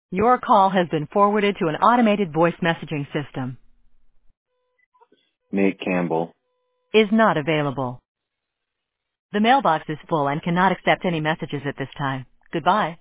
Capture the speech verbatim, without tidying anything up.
Your call has been forwarded to an automated voice messaging system. Nate Campbell. Is not available. The mailbox is full and cannot accept any messages at this time. Goodbye.